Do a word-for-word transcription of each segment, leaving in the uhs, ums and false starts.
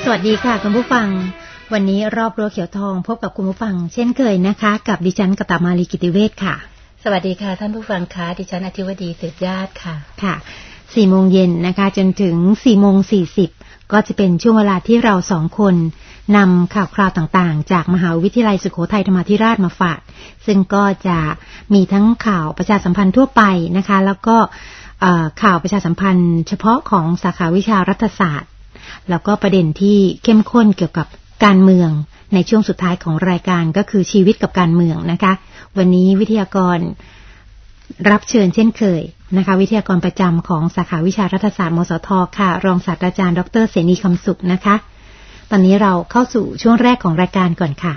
สวัสดีค่ะคุณผู้ฟังวันนี้รอบรั้วเขียวทองพบกับคุณผู้ฟังเช่นเคยนะคะกับดิฉันกตมาลีกิติเวชค่ะสวัสดีค่ะท่านผู้ฟังคะดิฉันอธิวดีสืบญาติค่ะค่ะสี่โมงเย็นนะคะจนถึงสี่โมงสี่สิบก็จะเป็นช่วงเวลาที่เราสองคนนำข่าวคราวต่างๆจากมหาวิทยาลัยสุโขทัยธรรมาธิราชมาฝากซึ่งก็จะมีทั้งข่าวประชาสัมพันธ์ทั่วไปนะคะแล้วก็ข่าวประชาสัมพันธ์เฉพาะของสาขาวิชารัฐศาสตร์แล้วก็ประเด็นที่เข้มข้นเกี่ยวกับการเมืองในช่วงสุดท้ายของรายการก็คือชีวิตกับการเมืองนะคะวันนี้วิทยากรรับเชิญเช่นเคยนะคะวิทยากรประจำของสาขาวิชารัฐศาสตร์มสทค่ะรองศาสตราจารย์ดรเสนีคำสุขนะคะตอนนี้เราเข้าสู่ช่วงแรกของรายการก่อนค่ะ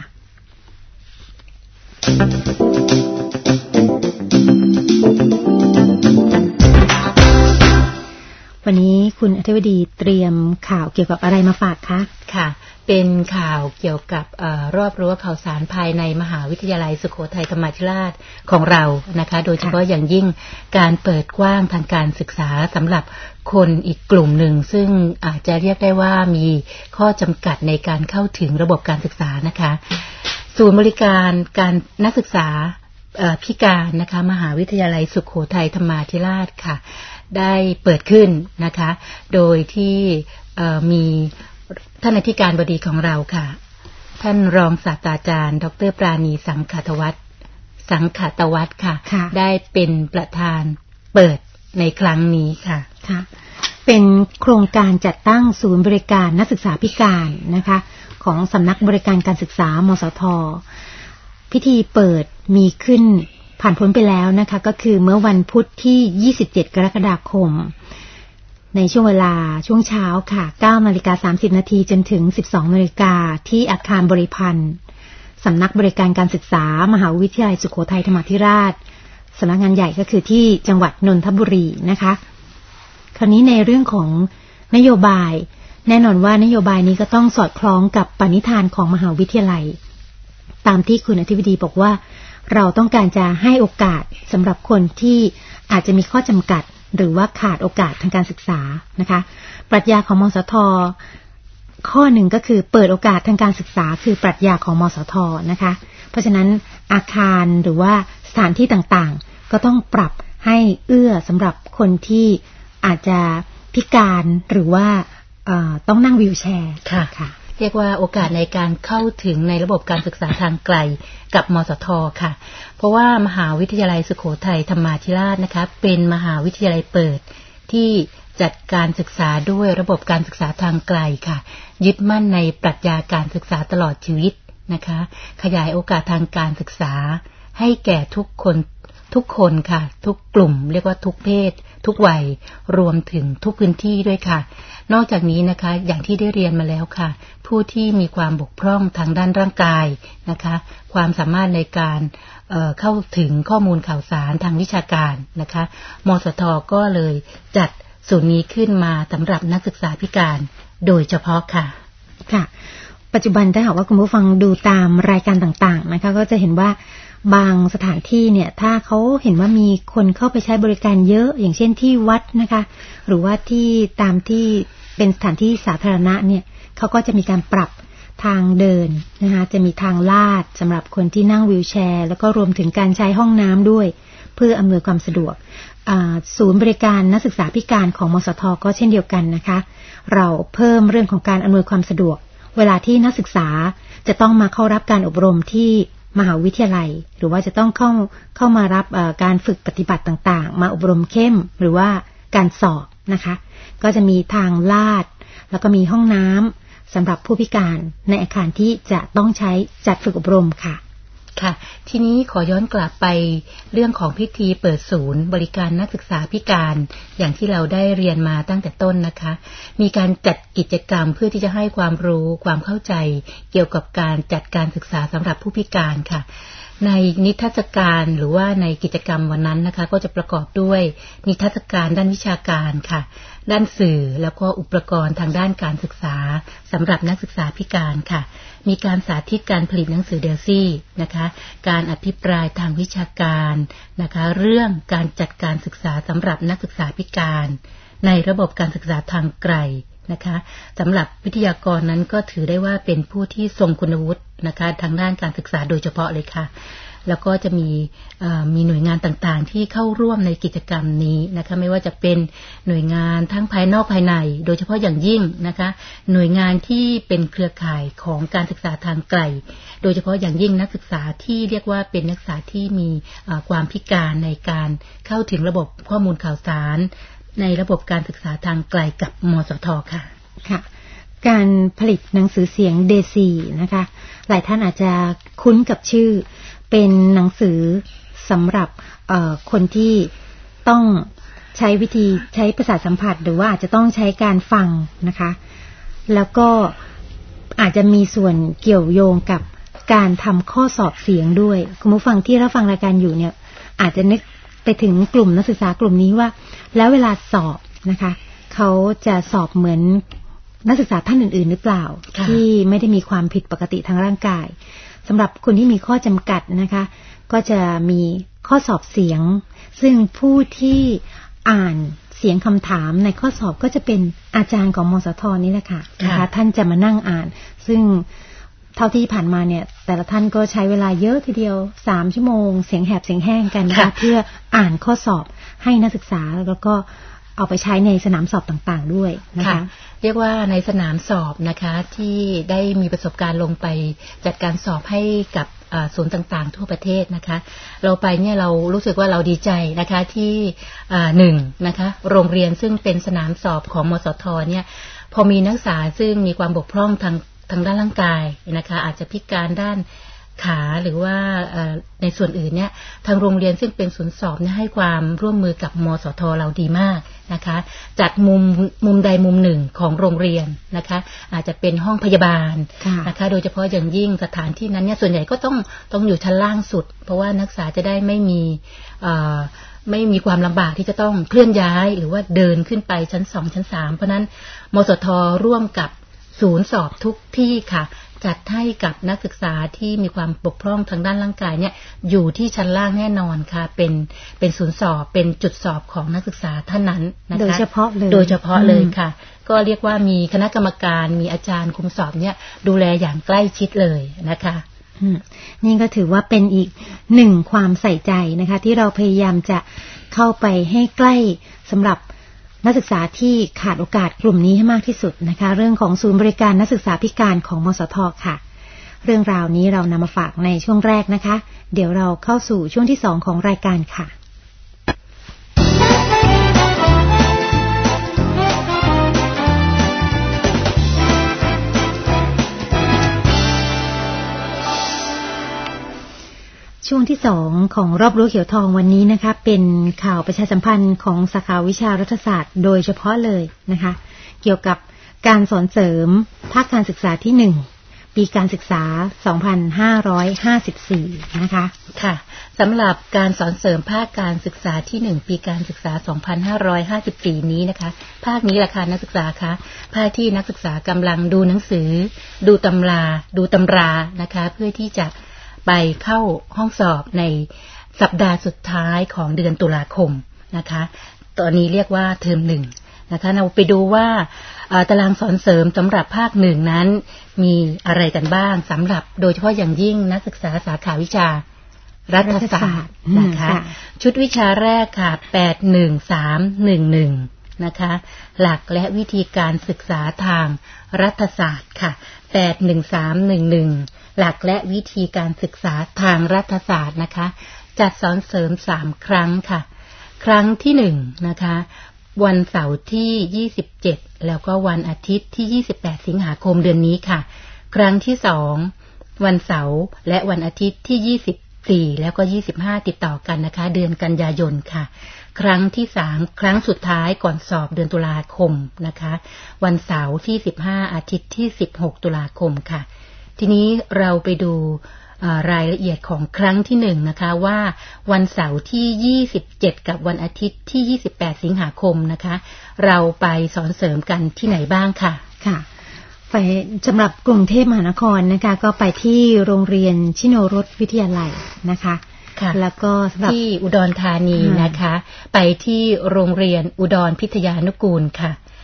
วันนี้คุณอธิวดีเตรียมข่าวเกี่ยวกับอะไรมาฝากคะค่ะเป็นข่าวเกี่ยวกับเอ่อรอบรั้วข่าวสารภายในมหาวิทยาลัยสุโขทัยธรรมาธิราชของเรานะคะโดยเฉพาะอย่างยิ่งการเปิดกว้างทางการศึกษาสำหรับคนอีกกลุ่มหนึ่งซึ่งอาจจะเรียกได้ว่ามีข้อจำกัดในการเข้าถึงระบบการศึกษานะคะศูนย์บริการการนักศึกษาพิการนะคะมหาวิทยาลัยสุโขทัยธรรมาธิราชค่ะได้เปิดขึ้นนะคะโดยที่มีท่านอธิการบดีของเราค่ะท่านรองศาสตราจารย์ดรปราณีสังขตวัฒน์สังขตวัฒน์ค่ะได้เป็นประธานเปิดในครั้งนี้ค่ะค่ะเป็นโครงการจัดตั้งศูนย์บริการนักศึกษาพิการนะคะของสำนักบริการการศึกษามสท.พิธีเปิดมีขึ้นผ่านพ้นไปแล้วนะคะก็คือเมื่อวันพุธที่ยี่สิบเจ็ดกรกฎาคมในช่วงเวลาช่วงเช้าค่ะ เก้านาฬิกาสามสิบนาทีจนถึง สิบสองนาฬิกาที่อาคารบริพันธ์สำนักบริการการศึกษามหาวิทยาลัยสุโขทัยธรรมาธิราชสำนักงานใหญ่ก็คือที่จังหวัดนนทบุรีนะคะคราวนี้ในเรื่องของนโยบายแน่นอนว่านโยบายนี้ก็ต้องสอดคล้องกับปณิธานของมหาวิทยาลัยตามที่คุณอธิบดีบอกว่าเราต้องการจะให้โอกาสสำหรับคนที่อาจจะมีข้อจำกัดหรือว่าขาดโอกาสทางการศึกษานะคะปรัชญาของมสท.ข้อหนึ่งก็คือเปิดโอกาสทางการศึกษาคือปรัชญาของมสท.นะคะเพราะฉะนั้นอาคารหรือว่าสถานที่ต่างๆก็ต้องปรับให้เอื้อสำหรับคนที่อาจจะพิการหรือว่าต้องนั่งวีลแชร์ค่ะค่ะเรียกว่าโอกาสในการเข้าถึงในระบบการศึกษาทางไกลกับมสท.ค่ะเพราะว่ามหาวิทยาลัยสุโขทัยธรรมาธิราชนะคะเป็นมหาวิทยาลัยเปิดที่จัดการศึกษาด้วยระบบการศึกษาทางไกลค่ะยึดมั่นในปรัชญาการศึกษาตลอดชีวิตนะคะขยายโอกาสทางการศึกษาให้แก่ทุกคนทุกคนค่ะทุกกลุ่มเรียกว่าทุกเพศทุกวัยรวมถึงทุกพื้นที่ด้วยค่ะนอกจากนี้นะคะอย่างที่ได้เรียนมาแล้วค่ะผู้ที่มีความบกพร่องทางด้านร่างกายนะคะความสามารถในการเอ่อเข้าถึงข้อมูลข่าวสารทางวิชาการนะคะมสท.ก็เลยจัดศูนย์นี้ขึ้นมาสำหรับนักศึกษาพิการโดยเฉพาะค่ะค่ะปัจจุบันถ้าหากว่าคุณผู้ฟังดูตามรายการต่างๆนะคะก็จะเห็นว่าบางสถานที่เนี่ยถ้าเขาเห็นว่ามีคนเข้าไปใช้บริการเยอะอย่างเช่นที่วัดนะคะหรือว่าที่ตามที่เป็นสถานที่สาธารณะเนี่ยเขาก็จะมีการปรับทางเดินนะคะจะมีทางลาดสำหรับคนที่นั่งวีลแชร์แล้วก็รวมถึงการใช้ห้องน้ำด้วยเพื่ออำนวยความสะดวกศูนย์บริการนักศึกษาพิการของมสท.ก็เช่นเดียวกันนะคะเราเพิ่มเรื่องของการอำนวยความสะดวกเวลาที่นักศึกษาจะต้องมาเข้ารับการอบรมที่มหาวิทยาลัยหรือว่าจะต้องเข้าเข้ามารับการฝึกปฏิบัติต่างๆมาอบรมเข้มหรือว่าการสอบนะคะก็จะมีทางลาดแล้วก็มีห้องน้ำสำหรับผู้พิการในอาคารที่จะต้องใช้จัดฝึกอบรมค่ะค่ะทีนี้ขอย้อนกลับไปเรื่องของพิธีเปิดศูนย์บริการนักศึกษาพิการอย่างที่เราได้เรียนมาตั้งแต่ต้นนะคะมีการจัดกิจกรรมเพื่อที่จะให้ความรู้ความเข้าใจเกี่ยวกับการจัดการศึกษาสำหรับผู้พิการค่ะในนิทรรศการหรือว่าในกิจกรรมวันนั้นนะคะก็จะประกอบด้วยนิทรรศการด้านวิชาการค่ะด้านสื่อแล้วก็อุปกรณ์ทางด้านการศึกษาสำหรับนักศึกษาพิการค่ะมีการสาธิตการผลิตหนังสือเดลซี่นะคะการอภิปรายทางวิชาการนะคะเรื่องการจัดการศึกษาสำหรับนักศึกษาพิการในระบบการศึกษาทางไกลนะคะสำหรับวิทยากรนั้นก็ถือได้ว่าเป็นผู้ที่ทรงคุณวุฒินะคะทางด้านการศึกษาโดยเฉพาะเลยค่ะแล้วก็จะมีมีหน่วยงานต่างๆที่เข้าร่วมในกิจกรรมนี้นะคะไม่ว่าจะเป็นหน่วยงานทั้งภายนอกภายในโดยเฉพาะอย่างยิ่งนะคะหน่วยงานที่เป็นเครือข่ายของการศึกษาทางไกลโดยเฉพาะอย่างยิ่งนักศึกษาที่เรียกว่าเป็นนักศึกษาที่มีความพิการในการเข้าถึงระบบข้อมูลข่าวสารในระบบการศึกษาทางไกลกับมสท.ค่ะค่ะการผลิตหนังสือเสียงเดซีนะคะหลายท่านอาจจะคุ้นกับชื่อเป็นหนังสือสำหรับคนที่ต้องใช้วิธีใช้ประสาทสัมผัสหรือว่าอาจจะต้องใช้การฟังนะคะแล้วก็อาจจะมีส่วนเกี่ยวโยงกับการทำข้อสอบเสียงด้วยคุณผู้ฟังที่รับฟังรายการอยู่เนี่ยอาจจะนึกไปถึงกลุ่มนักศึกษากลุ่มนี้ว่าแล้วเวลาสอบนะคะเขาจะสอบเหมือนนักศึกษาท่านอื่นๆหรือเปล่าที่ไม่ได้มีความผิดปกติทางร่างกายสำหรับคนที่มีข้อจำกัดนะคะก็จะมีข้อสอบเสียงซึ่งผู้ที่อ่านเสียงคำถามในข้อสอบก็จะเป็นอาจารย์ของมสท.นี่แหละค่ะนะคะท่านจะมานั่งอ่านซึ่งเท่าที่ผ่านมาเนี่ยแต่ละท่านก็ใช้เวลาเยอะทีเดียวสามชั่วโมงเสียงแหบเสียงแห้งกันนะคะเพื่ออ่านข้อสอบให้นักศึกษาแล้วก็เอาไปใช้ในสนามสอบต่างๆด้วยนะคะเรียกว่าในสนามสอบนะคะที่ได้มีประสบการณ์ลงไปจัดการสอบให้กับศูนย์ต่างๆทั่วประเทศนะคะเราไปเนี่ยเรารู้สึกว่าเราดีใจนะคะที่หนึ่งนะคะโรงเรียนซึ่งเป็นสนามสอบของมสท.เนี่ยพอมีนักศึกษาซึ่งมีความบกพร่องทางทางด้านร่างกายนะคะอาจจะพิการด้านขาหรือว่าในส่วนอื่นเนี่ยทางโรงเรียนซึ่งเป็นศูนย์สอบเนี่ยให้ความร่วมมือกับมสท.เราดีมากนะคะจัดมุมมุมใดมุมหนึ่งของโรงเรียนนะคะอาจจะเป็นห้องพยาบาลนะคะโดยเฉพาะอย่างยิ่งสถานที่นั้นเนี่ยส่วนใหญ่ก็ต้องต้องอยู่ชั้นล่างสุดเพราะว่านักศึกษาจะได้ไม่มีไม่มีความลำบากที่จะต้องเคลื่อนย้ายหรือว่าเดินขึ้นไปชั้นสองชั้นสามเพราะนั้นมสท.ร่วมกับศูนย์สอบทุกที่ค่ะจัดให้กับนักศึกษาที่มีความบกพร่องทางด้านร่างกายเนี่ยอยู่ที่ชั้นล่างแน่นอนค่ะเป็นเป็นศูนย์สอบเป็นจุดสอบของนักศึกษาท่านนั้นนะคะโดยเฉพาะเลยโดยเฉพาะเลยค่ะก็เรียกว่ามีคณะกรรมการมีอาจารย์คุมสอบเนี่ยดูแลอย่างใกล้ชิดเลยนะคะนี่ก็ถือว่าเป็นอีกหนึ่งความใส่ใจนะคะที่เราพยายามจะเข้าไปให้ใกล้สำหรับนักศึกษาที่ขาดโอกาสกลุ่มนี้ให้มากที่สุดนะคะเรื่องของศูนย์บริการนักศึกษาพิการของมสท.ค่ะเรื่องราวนี้เรานำมาฝากในช่วงแรกนะคะเดี๋ยวเราเข้าสู่ช่วงที่สองของรายการค่ะช่วงที่สองของรอบรู้เขียวทองวันนี้นะคะเป็นข่าวประชาสัมพันธ์ของสาขาวิชารัฐศาสตร์โดยเฉพาะเลยนะคะเกี่ยวกับการสอนเสริมภาคการศึกษาที่หนึ่งปีการศึกษาสองพันห้าร้อยห้าสิบสี่นะคะค่ะสำหรับการสอนเสริมภาคการศึกษาที่หนึ่งปีการศึกษาสองพันห้าร้อยห้าสิบสี่นี้นะคะภาคนี้ราคานักศึกษาคะภาคที่นักศึกษากำลังดูหนังสือดูตำราดูตำรานะคะเพื่อที่จะไปเข้าห้องสอบในสัปดาห์สุดท้ายของเดือนตุลาคมนะคะตอนนี้เรียกว่าเทอมหนึ่งนะคะเราไปดูว่าตารางสอนเสริมสำหรับภาคหนึ่งนั้นมีอะไรกันบ้างสำหรับโดยเฉพาะอย่างยิ่งนักศึกษาสาขาวิชารัฐศาสตร์นะคะชุดวิชาแรกค่ะแปด หนึ่ง สาม หนึ่ง หนึ่งนะคะหลักและวิธีการศึกษาทางรัฐศาสตร์ค่ะแปด หนึ่ง สาม หนึ่ง หนึ่งหลักและวิธีการศึกษาทางรัฐศาสตร์นะคะจัดสอนเสริมสามครั้งค่ะครั้งที่หนึ่งนะคะวันเสาร์ที่ยี่สิบเจ็ดแล้วก็วันอาทิตย์ที่ยี่สิบแปดสิงหาคมเดือนนี้ค่ะครั้งที่สองวันเสาร์และวันอาทิตย์ที่ยี่สิบสี่แล้วก็ยี่สิบห้าติดต่อกันนะคะเดือนกันยายนค่ะครั้งที่สามครั้งสุดท้ายก่อนสอบเดือนตุลาคมนะคะวันเสาร์ที่สิบห้าอาทิตย์ที่สิบหกตุลาคมค่ะทีนี้เราไปดูรายละเอียดของครั้งที่หนึ่งนะคะว่าวันเสาร์ที่ยี่สิบเจ็ดกับวันอาทิตย์ที่ยี่สิบแปดสิงหาคมนะคะเราไปสอนเสริมกันที่ไหนบ้างค่ะค่ะไปสำหรับกรุงเทพมหานครนะคะก็ไปที่โรงเรียนชิโนรสวิทยาลัยนะคะแล้วก็สำหรับที่อุดรธานีนะคะไปที่โรงเรียนอุดรพิทยานุกูลค่ะ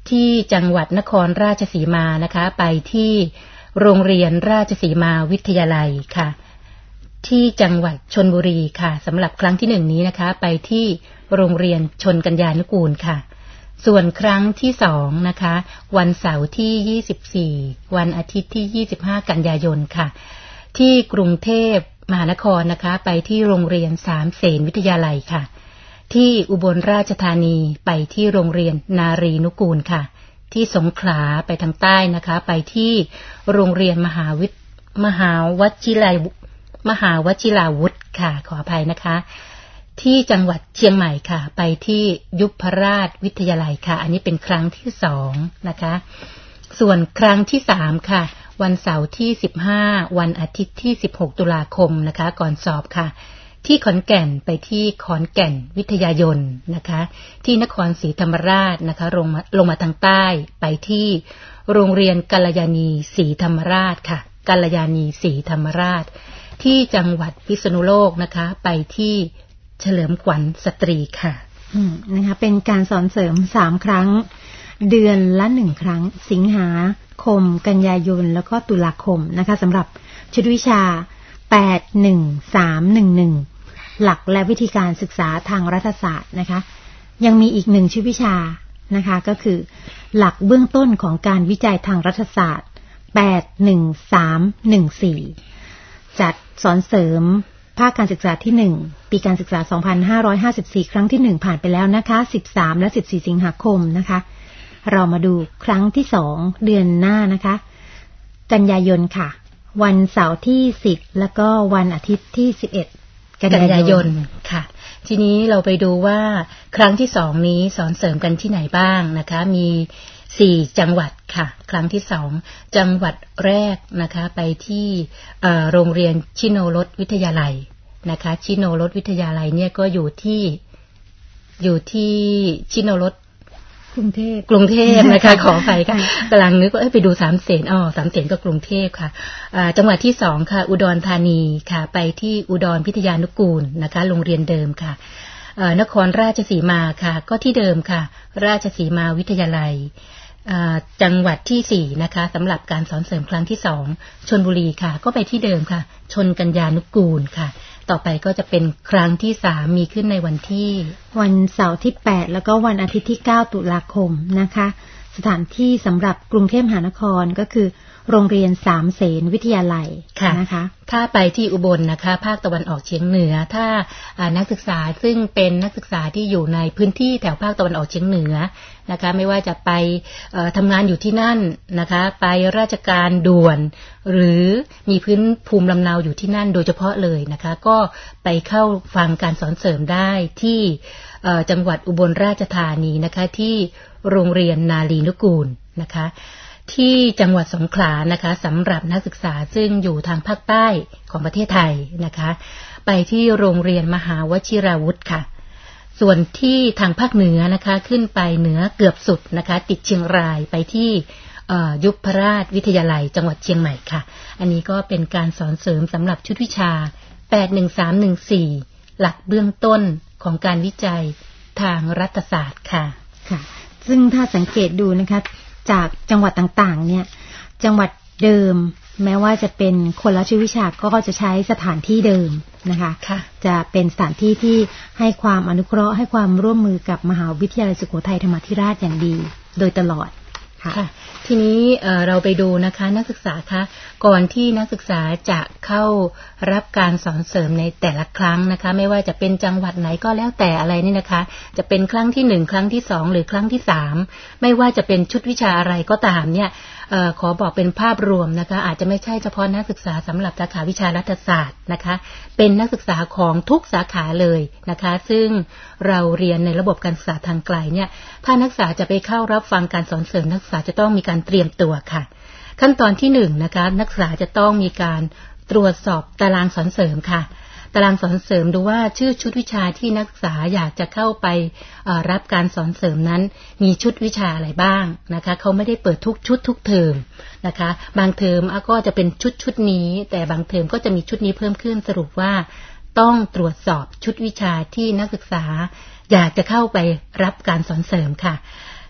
ที่จังหวัดนครราชสีมานะคะไปที่โรงเรียนราชสีมาวิทยาลัยค่ะที่จังหวัดชลบุรีค่ะสำหรับครั้งที่หนึ่งนี้นะคะไปที่โรงเรียนชนกัญญานุกูลค่ะส่วนครั้งที่สองนะคะวันเสาร์ที่ยี่สิบสี่วันอาทิตย์ที่ยี่สิบห้ากันยายนค่ะที่กรุงเทพมหานครนะคะไปที่โรงเรียนสามเสนวิทยาลัยค่ะที่อุบลราชธานีไปที่โรงเรียนนารีนุกูลค่ะที่สงขลาไปทางใต้นะคะไปที่โรงเรียนมหาวิทมหาวชิรามหาวชิราวุธค่ะขออภัยนะคะที่จังหวัดเชียงใหม่ค่ะไปที่ยุพราชวิทยาลัยค่ะอันนี้เป็นครั้งที่สองนะคะส่วนครั้งที่สามค่ะวันเสาร์ที่สิบห้าวันอาทิตย์ที่สิบหกตุลาคมนะคะก่อนสอบค่ะที่ขอนแก่นไปที่ขอนแก่นวิทยายนนะคะที่นครศรีธรรมราชนะคะลงมาลงมาทางใต้ไปที่โรงเรียนกัลยาณีศรีธรรมราชค่ะกัลยาณีศรีธรรมราชที่จังหวัดพิษณุโลกนะคะไปที่เฉลิมขวัญสตรีค่ะอืมนะคะเป็นการสอนเสริมสามครั้งเดือนละหนึ่งครั้งสิงหาคมกันยายนแล้วก็ตุลาคมนะคะสำหรับชุดวิชาแปด หนึ่ง สาม หนึ่ง หนึ่งหลักและวิธีการศึกษาทางรัฐศาสตร์นะคะยังมีอีกหนึ่งชุดวิชานะคะก็คือหลักเบื้องต้นของการวิจัยทางรัฐศาสตร์แปด หนึ่ง สาม หนึ่ง สี่จัดสอนเสริมภาคการศึกษาที่หนึ่งปีการศึกษาสองพันห้าร้อยห้าสิบสี่ครั้งที่หนึ่งผ่านไปแล้วนะคะสิบสามและสิบสี่สิงหาคมนะคะเรามาดูครั้งที่สองเดือนหน้านะคะกันยายนค่ะวันเสาร์ที่สิบแล้วก็วันอาทิตย์ที่สิบเอ็ดกันยายนค่ะทีนี้เราไปดูว่าครั้งที่สองนี้สอนเสริมกันที่ไหนบ้างนะคะมีสี่จังหวัดค่ะครั้งที่สองจังหวัดแรกนะคะไปที่โรงเรียนชิโนรสวิทยาลัยนะคะชิโนรสวิทยาลัยเนี่ยก็อยู่ที่อยู่ที่ชิโนรสกรุงเทพกรุงเทพนะคะขอไปค่ะกำลังนึกว่าไปดูสามเสนอ๋อสามเสนก็กรุงเทพค่ะจังหวัดที่สองค่ะอุดรธานีค่ะไปที่อุดรพิทยานุกูลนะคะโรงเรียนเดิมค่ะนครราชสีมาค่ะก็ที่เดิมค่ะราชสีมาวิทยาลัยจังหวัดที่สี่นะคะสำหรับการสอนเสริมครั้งที่สองชลบุรีค่ะก็ไปที่เดิมค่ะชนกัญญานุกูลค่ะต่อไปก็จะเป็นครั้งที่สามมีขึ้นในวันที่วันเสาร์ที่แปดแล้วก็วันอาทิตย์ที่เก้าตุลาคมนะคะสถานที่สำหรับกรุงเทพมหานครก็คือโรงเรียนสามเสนวิทยาลัยนะคะถ้าไปที่อุบลนะคะภาคตะวันออกเฉียงเหนือถ้านักศึกษาซึ่งเป็นนักศึกษาที่อยู่ในพื้นที่แถวภาคตะวันออกเฉียงเหนือนะคะไม่ว่าจะไปทำงานอยู่ที่นั่นนะคะไปราชการด่วนหรือมีพื้นภูมิลำเนาอยู่ที่นั่นโดยเฉพาะเลยนะคะก็ไปเข้าฟังการสอนเสริมได้ที่จังหวัดอุบลราชธานีนะคะที่โรงเรียนนารีนุกูลนะคะที่จังหวัดสงขลานะคะสำหรับนักศึกษาซึ่งอยู่ทางภาคใต้ของประเทศไทยนะคะไปที่โรงเรียนมหาวชิราวุธค่ะส่วนที่ทางภาคเหนือนะคะขึ้นไปเหนือเกือบสุดนะคะติดเชียงรายไปที่ยุพราชวิทยาลัยจังหวัดเชียงใหม่ค่ะอันนี้ก็เป็นการสอนเสริมสำหรับชุดวิชาแปด หนึ่ง สาม หนึ่ง สี่หลักเบื้องต้นของการวิจัยทางรัฐศาสตร์ค่ะค่ะซึ่งถ้าสังเกตดูนะคะจากจังหวัดต่างๆเนี่ยจังหวัดเดิมแม้ว่าจะเป็นคนละชื่อวิชาก็จะใช้สถานที่เดิมนะคะจะเป็นสถานที่ที่ให้ความอนุเคราะห์ให้ความร่วมมือกับมหาวิทยาลัยสุโขทัยธรรมาธิราชอย่างดีโดยตลอดค่ะทีนี้เราไปดูนะคะนักศึกษาคะก่อนที่นักศึกษาจะเข้ารับการสอนเสริมในแต่ละครั้งนะคะไม่ว่าจะเป็นจังหวัดไหนก็แล้วแต่อะไรนี่นะคะจะเป็นครั้งที่หนึ่งครั้งที่สองหรือครั้งที่สามไม่ว่าจะเป็นชุดวิชาอะไรก็ตามเนี่ยเอ่อขอบอกเป็นภาพรวมนะคะอาจจะไม่ใช่เฉพาะนักศึกษาสำหรับสาขาวิชารัฐศาสตร์นะคะเป็นนักศึกษาของทุกสาขาเลยนะคะซึ่งเราเรียนในระบบการศึกษาทางไกลเนี่ยถ้านักศึกษาจะไปเข้ารับฟังการสอนเสริมนักศึกษาจะต้องมีการเตรียมตัวค่ะขั้นตอนที่หนึ่งนะคะนักศึกษาจะต้องมีการตรวจสอบตารางสอนเสริมค่ะตารางสอนเสริมดูว่าชื่อชุดวิชาที่นักศึกษาอยากจะเข้าไปรับการสอนเสริมนั้นมีชุดวิชาอะไรบ้างนะคะเขาไม่ได้เปิดทุกชุดทุกเทอมนะคะบางเทอมก็จะเป็นชุดชุดนี้แต่บางเทอมก็จะมีชุดนี้เพิ่มขึ้นสรุปว่าต้องตรวจสอบชุดวิชาที่นักศึกษาอยากจะเข้าไปรับการสอนเสริมค่ะ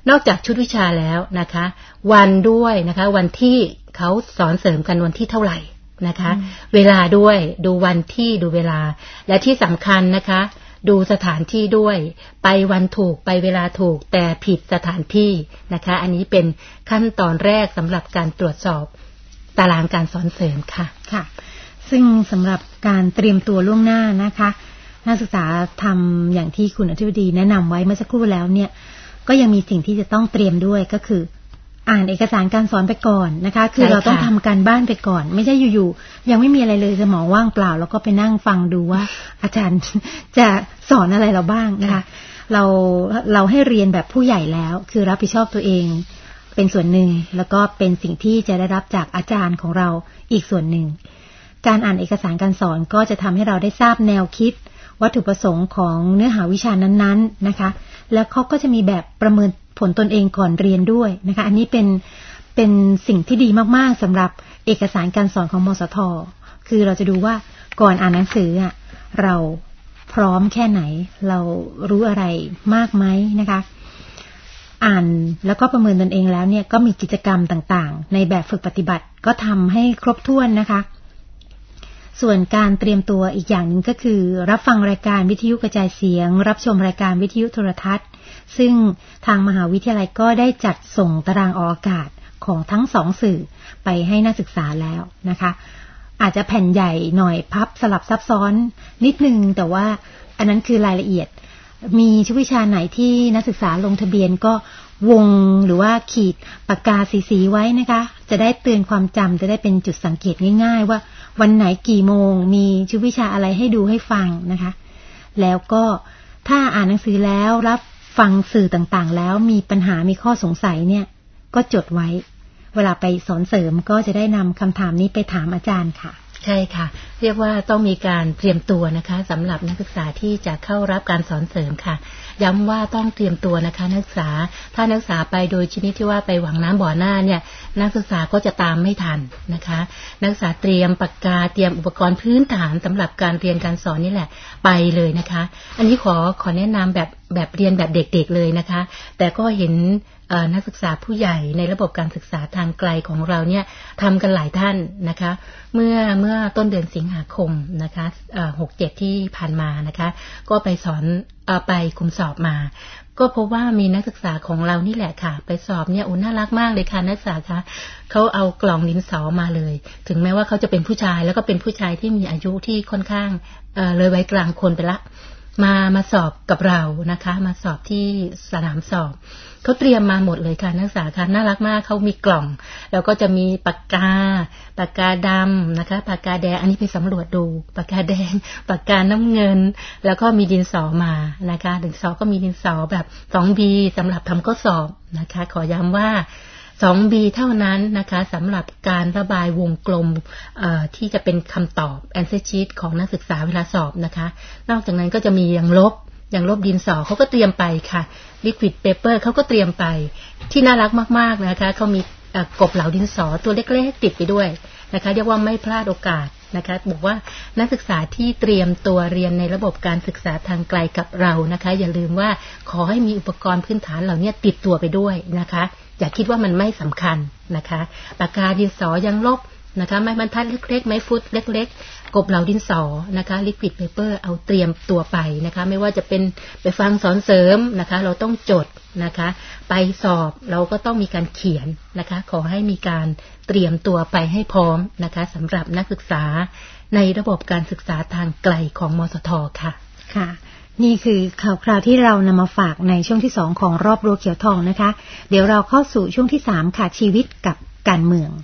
นอกจากชุดวิชาแล้วนะคะวันด้วยนะคะวันที่เขาสอนเสริมกันวันที่เท่าไหร่นะคะเวลาด้วยดูวันที่ดูเวลาและที่สำคัญนะคะดูสถานที่ด้วยไปวันถูกไปเวลาถูกแต่ผิดสถานที่นะคะอันนี้เป็นขั้นตอนแรกสำหรับการตรวจสอบตารางการสอนเสริมค่ะค่ะซึ่งสำหรับการเตรียมตัวล่วงหน้านะคะนักศึกษาทำอย่างที่คุณอธิบดีแนะนำไว้เมื่อสักครู่แล้วเนี่ยก็ยังมีสิ่งที่จะต้องเตรียมด้วยก็คืออ่านเอกสารการสอนไปก่อนนะคะคือเราต้องทำการบ้านไปก่อนไม่ใช่อยู่ๆยังไม่มีอะไรเลยสมองว่างเปล่าแล้วก็ไปนั่งฟังดูว่าอาจารย์จะสอนอะไรเราบ้างนะคะเราเราให้เรียนแบบผู้ใหญ่แล้วคือรับผิดชอบตัวเองเป็นส่วนหนึ่งแล้วก็เป็นสิ่งที่จะได้รับจากอาจารย์ของเราอีกส่วนหนึ่งการอ่านเอกสารการสอนก็จะทำให้เราได้ทราบแนวคิดวัตถุประสงค์ของเนื้อหาวิชานั้นๆนะคะแล้วเขาก็จะมีแบบประเมินผลตนเองก่อนเรียนด้วยนะคะอันนี้เป็นเป็นสิ่งที่ดีมากๆสำหรับเอกสารการสอนของมสท.คือเราจะดูว่าก่อนอ่านหนังสืออ่ะเราพร้อมแค่ไหนเรารู้อะไรมากไหมนะคะอ่านแล้วก็ประเมินตนเองแล้วเนี่ยก็มีกิจกรรมต่างๆในแบบฝึกปฏิบัติก็ทำให้ครบถ้วนนะคะส่วนการเตรียมตัวอีกอย่างหนึ่งก็คือรับฟังรายการวิทยุกระจายเสียงรับชมรายการวิทยุโทรทัศน์ซึ่งทางมหาวิทยาลัยก็ได้จัดส่งตารางออกอากาศของทั้งสองสื่อไปให้นักศึกษาแล้วนะคะอาจจะแผ่นใหญ่หน่อยพับสลับซับซ้อนนิดนึงแต่ว่าอันนั้นคือรายละเอียดมีชุดวิชาไหนที่นักศึกษาลงทะเบียนก็วงหรือว่าขีดปากกาสีๆไว้นะคะจะได้เตือนความจำจะได้เป็นจุดสังเกตง่ายๆว่าวันไหนกี่โมงมีชุดวิชาอะไรให้ดูให้ฟังนะคะแล้วก็ถ้าอ่านหนังสือแล้วรับฟังสื่อต่างๆแล้วมีปัญหามีข้อสงสัยเนี่ยก็จดไว้เวลาไปสอนเสริมก็จะได้นำคำถามนี้ไปถามอาจารย์ค่ะใช่ค่ะเรียกว่าต้องมีการเตรียมตัวนะคะสำหรับนักศึกษาที่จะเข้ารับการสอนเสริมค่ะย้ำว่าต้องเตรียมตัวนะคะนักศึกษาถ้านักศึกษาไปโดยชนิดที่ว่าไปหวังน้ำบ่อหน้าเนี่ยนักศึกษาก็จะตามไม่ทันนะคะนักศึกษาเตรียมปากกาเตรียมอุปกรณ์พื้นฐานสำหรับการเรียนการสอนนี่แหละไปเลยนะคะอันนี้ขอขอแนะนำแบบแบบเรียนแบบเด็กๆเลยนะคะแต่ก็เห็นนักศึกษาผู้ใหญ่ในระบบการศึกษาทางไกลของเราเนี่ยทำกันหลายท่านนะคะเมื่อเมื่อต้นเดือนสิงหาคมนะคะหกเจ็ดที่ผ่านมานะคะก็ไปสอนไปคุมสอบมาก็พบว่ามีนักศึกษาของเรานี่แหละค่ะไปสอบเนี่ยโอ้น่ารักมากเลยค่ะนักศึกษาคะเขาเอากล่องดินสอมาเลยถึงแม้ว่าเขาจะเป็นผู้ชายแล้วก็เป็นผู้ชายที่มีอายุที่ค่อนข้างเอ่อเลยวัยกลางคนไปละมามาสอบกับเรานะคะมาสอบที่สนามสอบเขาเตรียมมาหมดเลยค่ะนักศึกษาค่ะน่ารักมากเขามีกล่องแล้วก็จะมีปากกาปากกาดำนะคะปากกาแดงอันนี้ไปสำรวจดูปากกาแดงปากกาน้ำเงินแล้วก็มีดินสอมานะคะดินสอก็มีดินสอแบบ สองบี สำหรับทำข้อสอบนะคะขอย้ำว่าสองบี เท่านั้นนะคะสำหรับการระบายวงกลมที่จะเป็นคำตอบ answer sheet ของนักศึกษาเวลาสอบนะคะนอกจากนั้นก็จะมีอย่างลบอย่างลบดินสอเขาก็เตรียมไปค่ะ liquid paper เขาก็เตรียมไปที่น่ารักมากๆนะคะเขามีกบเหลาดินสอตัวเล็กๆติดไปด้วยนะคะเรียกว่าไม่พลาดโอกาสนะคะบอกว่านักศึกษาที่เตรียมตัวเรียนในระบบการศึกษาทางไกลกับเรานะคะอย่าลืมว่าขอให้มีอุปกรณ์พื้นฐานเหล่านี้ติดตัวไปด้วยนะคะอย่าคิดว่ามันไม่สำคัญนะคะปากกาดินสอยังลบนะคะไม้บรรทัดเล็กๆไม้ฟุตเล็กๆกบเหลาดินสอนะคะ liquid paper เอาเตรียมตัวไปนะคะไม่ว่าจะเป็นไปฟังสอนเสริมนะคะเราต้องจดนะคะไปสอบเราก็ต้องมีการเขียนนะคะขอให้มีการเตรียมตัวไปให้พร้อมนะคะสำหรับนักศึกษาในระบบการศึกษาทางไกลของมสท.ค่ะค่ะนี่คือข่าวคราวที่เรานำมาฝากในช่วงที่สองของรอบรั้วเขียวทองนะคะเดี๋ยวเราเข้าสู่ช่วงที่สามค่ะชีวิตกับการเมือง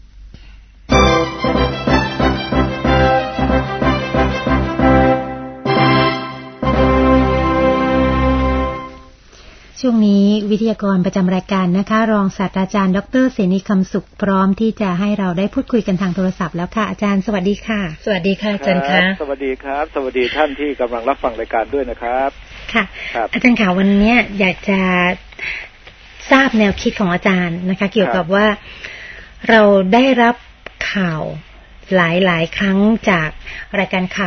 ช่วงนี้วิทยากรประจำรายการนะคะรองศาสตราจารย์ดร.เสนีคำสุขพร้อมที่จะให้เราได้พูดคุยกันทางโทรศัพท์แล้วค่ะอาจารย์สวัสดีค่ะสวัสดีค่ะอาจารย์คะสวัสดีครับสวัสดีท่านที่กำลังรับฟังรายการด้วยนะครับค่ะอาจารย์ค่ะวันนี้อยากจะทราบแนวคิดของอาจารย์นะคะเกี่ยวกับว่าเราได้รับข่าวหลายๆครั้งจากรายการข่าว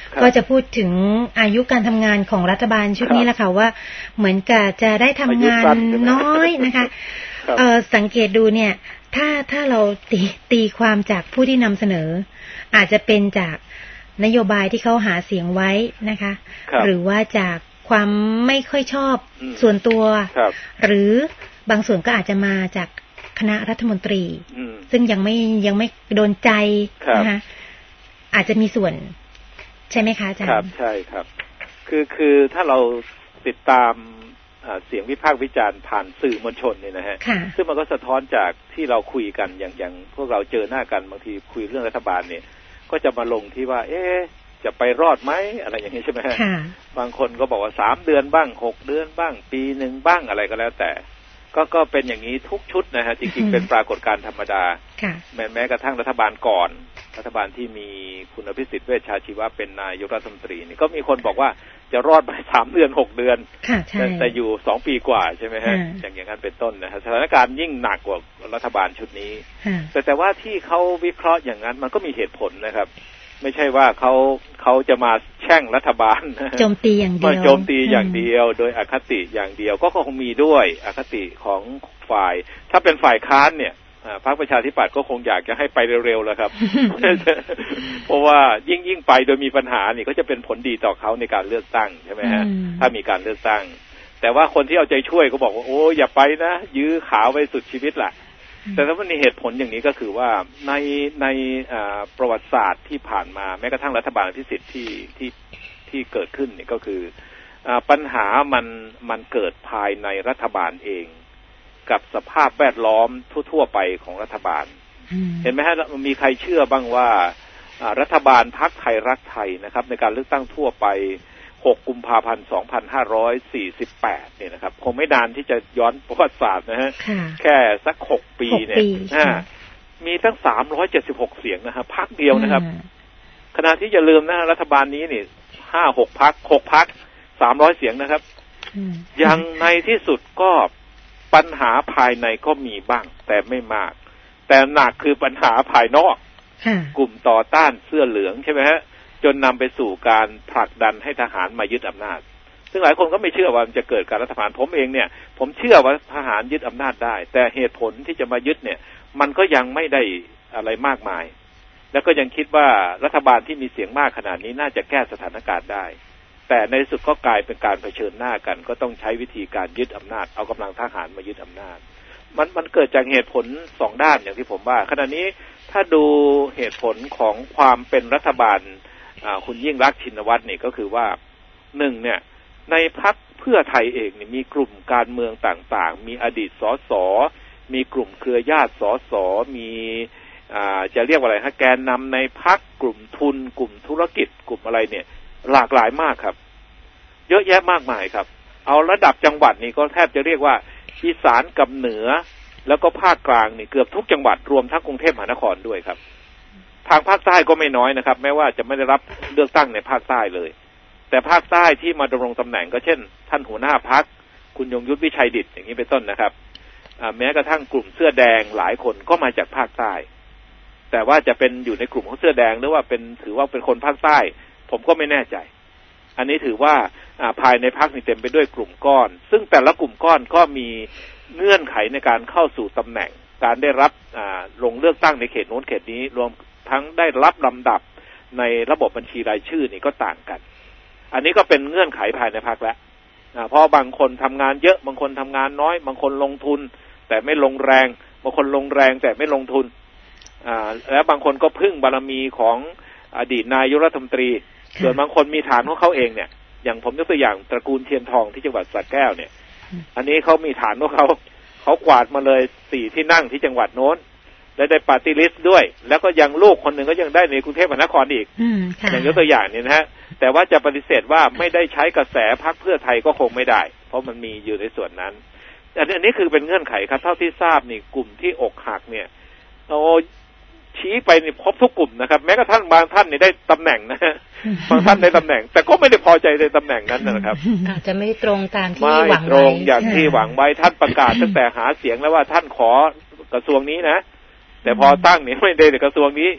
ก็จะพูดถึงอายุการทำงานของรัฐบาลชุดนี้แหละค่ะว่าเหมือนกับจะได้ทำงานน้อยนะคะเออสังเกตดูเนี่ยถ้าถ้าเราตีตีความจากผู้ที่นำเสนออาจจะเป็นจากนโยบายที่เขาหาเสียงไว้นะคะหรือว่าจากความไม่ค่อยชอบส่วนตัวหรือบางส่วนก็อาจจะมาจากคณะรัฐมนตรีซึ่งยังไม่ยังไม่โดนใจนะคะอาจจะมีส่วนใช่ไหมคะอาจารย์ครับใช่ครับคือคือถ้าเราติดตามเสียงวิพากษ์วิจารณ์ผ่านสื่อมวลชนเนี่ยนะฮะซึ่งมันก็สะท้อนจากที่เราคุยกันอย่างอย่างพวกเราเจอหน้ากันบางทีคุยเรื่องรัฐบาลเนี่ยก็จะมาลงที่ว่าเอ๊ะจะไปรอดไหมอะไรอย่างนี้ใช่ไหมฮะบางคนก็บอกว่าสามเดือนบ้างหกเดือนบ้างปีหนึ่งบ้างอะไรก็แล้วแต่ก็ก็เป็นอย่างนี้ทุกชุดนะฮะจริงๆเป็นปรากฏการณ์ธรรมดาแม้แม้กระทั่งรัฐบาลก่อนรัฐบาลที่มีคุณอภิสิทธิ์เวชชาชีวะเป็นนายกรัฐมนตรีนี่ก็มีคนบอกว่าจะรอดไปสามเดือนหกเดือนแต่แต่อยู่สองปีกว่าใช่ไหมฮะอย่างอย่างนั้นเป็นต้นนะฮะสถานการณ์ยิ่งหนักกว่ารัฐบาลชุดนี้แต่แต่ว่าที่เขาวิเคราะห์อย่างนั้นมันก็มีเหตุผลนะครับไม่ใช่ว่าเขาเขาจะมาแช่งรัฐบาลโจมตีอย่างเดียวโจมตีอย่างเดียวโดยอคติอย่างเดียวก็คงมีด้วยอคติของฝ่ายถ้าเป็นฝ่ายค้านเนี่ยพรรคประชาธิปัตย์ก็คงอยากจะให้ไปเร็วๆแล้วครับ เพราะว่ายิ่งยิ่งไปโดยมีปัญหานี่ก็จะเป็นผลดีต่อเขาในการเลือกตั้งใช่ไหมฮะถ้ามีการเลือกตั้งแต่ว่าคนที่เอาใจช่วยก็บอกว่าโอ้อย่าไปนะยื้อขาไว้สุดชีวิตแหละแต่ถ้ามันมีเหตุผลอย่างนี้ก็คือว่าในในประวัติศาสตร์ที่ผ่านมาแม้กระทั่งรัฐบาลพิสิทธิ์ที่ที่ที่เกิดขึ้นนี่ก็คือปัญหามันมันเกิดภายในรัฐบาลเองกับสภาพแวดล้อมทั่วๆไปของรัฐบาลเห็นไหมฮะมีใครเชื่อบ้างว่ารัฐบาลพรรคไทยรักไทยนะครับในการเลือกตั้งทั่วไปหกกุมภาพันธ์สองพันห้าร้อยสี่สิบแปดเนี่ยนะครับคงไม่นานที่จะย้อนประวัติศาสตร์นะฮะแค่สักหกปีเนี่ยมีตั้งสามร้อยเจ็ดสิบหกเสียงนะฮะพรรคเดียวนะครับขณะที่อย่าลืมนะรัฐบาลนี้นี่ห้าหกพรรคหกพรรคสามร้อยเสียงนะครับอย่างในที่สุดก็ปัญหาภายในก็มีบ้างแต่ไม่มากแต่หนักคือปัญหาภายนอกกลุ่มต่อต้านเสื้อเหลืองใช่ไหมฮะจนนำไปสู่การผลักดันให้ทหารมายึดอำนาจซึ่งหลายคนก็ไม่เชื่อว่ามันจะเกิดการรัฐประหารผมเองเนี่ยผมเชื่อว่าทหารยึดอำนาจได้แต่เหตุผลที่จะมายึดเนี่ยมันก็ยังไม่ได้อะไรมากมายแล้วก็ยังคิดว่ารัฐบาลที่มีเสียงมากขนาดนี้น่าจะแก้สถานการณ์ได้แต่ในสุดก็กลายเป็นการเผชิญหน้ากันก็ต้องใช้วิธีการยึดอำนาจเอากำลังทหารมายึดอำนาจมันมันเกิดจากเหตุผลสองด้านอย่างที่ผมว่าขณะนี้ถ้าดูเหตุผลของความเป็นรัฐบาลคุณยิ่งรักษณ์ชินวัตรนี่ก็คือว่าหนึ่งเนี่ยในพรรคเพื่อไทยเองเนี่ยมีกลุ่มการเมืองต่างๆมีอดีตสสมีกลุ่มเครือญาติสสมีจะเรียกว่าอะไรฮะแกนนำในพรรคกลุ่มทุนกลุ่มธุรกิจกลุ่มอะไรเนี่ยหลากหลายมากครับเยอะแยะมากมายครับเอาระดับจังหวัดนี่ก็แทบจะเรียกว่าอีสานกับเหนือแล้วก็ภาคกลางนี่เกือบทุกจังหวัดรวมทั้งกรุงเทพมหานครด้วยครับทางภาคใต้ก็ไม่น้อยนะครับแม้ว่าจะไม่ได้รับเลือกตั้งในภาคใต้เลยแต่ภาคใต้ที่มาดำรงตำแหน่งก็เช่นท่านหัวหน้าพรรคคุณยงยุทธวิชัยดิษฐ์อย่างนี้เป็นต้นนะครับแม้กระทั่งกลุ่มเสื้อแดงหลายคนก็มาจากภาคใต้แต่ว่าจะเป็นอยู่ในกลุ่มของเสื้อแดงหรือว่าเป็นถือว่าเป็นคนภาคใต้ผมก็ไม่แน่ใจอันนี้ถือว่าภายในพรรคนี่เต็มไปด้วยกลุ่มก้อนซึ่งแต่ละกลุ่มก้อนก็มีเงื่อนไขในการเข้าสู่ตำแหน่งการได้รับลงเลือกตั้งในเขตโน้นเขตนี้รวมทั้งได้รับลำดับในระบบบัญชีรายชื่อนี่ก็ต่างกันอันนี้ก็เป็นเงื่อนไขภายในพรรคแล้วเพราะบางคนทำงานเยอะบางคนทำงานน้อยบางคนลงทุนแต่ไม่ลงแรงบางคนลงแรงแต่ไม่ลงทุนแล้วบางคนก็พึ่งบารมีของอดีตนายกรัฐมนตรีส่วนบางคนมีฐานของเขาเองเนี่ยอย่างผมยกตัวอย่างตระกูลเทียนทองที่จังหวัดสระแก้วเนี่ยอันนี้เขามีฐานของเขาเขากวาดมาเลยสี่ที่นั่งที่จังหวัดโน้นและได้ปาร์ตี้ลิสต์ด้วยแล้วก็ยังลูกคนหนึ่งก็ยังได้ในกรุงเทพมหานครอีกอย่างยกตัวอย่างนี่นะฮะแต่ว่าจะปฏิเสธว่าไม่ได้ใช้กระแสพรรคเพื่อไทยก็คงไม่ได้เพราะมันมีอยู่ในส่วนนั้นอันนี้คือเป็นเงื่อนไขครับเท่าที่ทราบนี่กลุ่มที่อกหักเนี่ยโอ้ชี้ไปนี่พบทุกกลุ่มนะครับแม้กระทั่งบางท่านนี่ได้ตำแหน่งนะบางท่านได้ตำแหน่งแต่ก็ไม่ได้พอใจในตำแหน่งนั้นนะครับอาจจะไม่ตรงตามที่หวังไว้ไม่ตรงอย่างที่หวังไว้ท่านประกาศตั้งแต่หาเสียงแล้วว่าท่านขอกระทรวงนี้นะแต่พอตั้งนี่ไม่ได้ในกระทรวงนี้